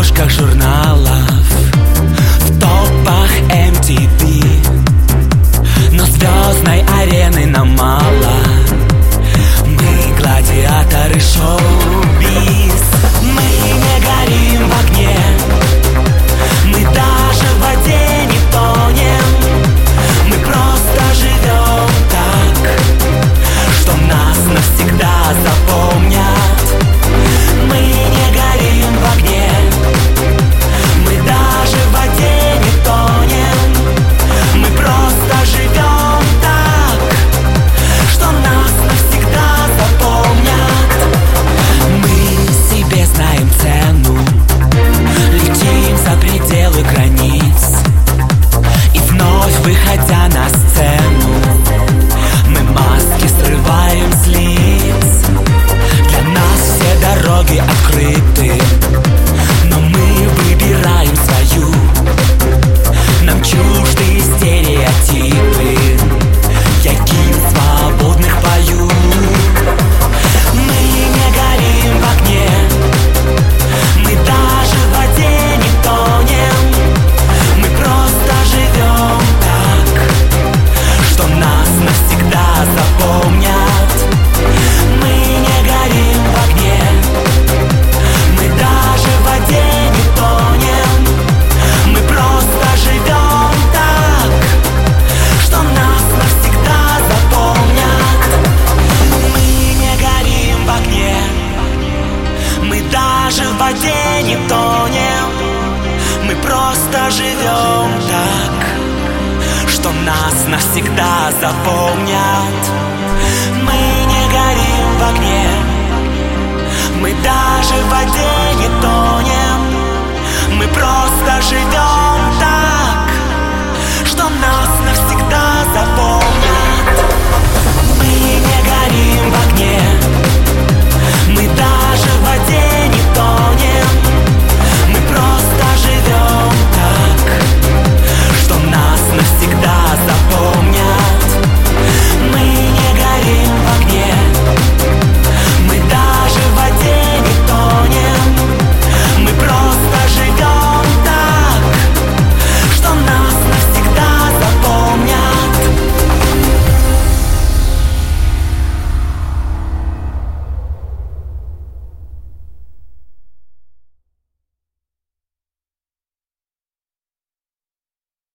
обложках журналов, в топах MTV, но звездной арены нам мало. Мы гладиаторы шоу-биз. Мы не горим в огне, мы даже в воде не тонем. Мы просто живем так, что нас навсегда запомнят. Мы не горим в огне, мы даже в воде не тонем. Мы просто живем так, что нас навсегда запомнят. Мы себе знаем цену, летим за пределы границ, и вновь выходя на сцену, мы маски срываем с лиц. Для нас все дороги открыты, но мы выбираем свою. Нам чужды стереотипы, я гимн свободных пою. Мы не горим в огне, мы даже в воде не тонем. Мы просто живем так, что нас навсегда запомнят. Мы не горим в огне, мы даже в воде не тонем. Мы просто живем так, что нас навсегда запомнят. Мы не горим в огне, мы даже в воде не тонем. Мы просто живем так, что нас навсегда запомнят. Мы не горим в огне, мы даже в воде не тонем.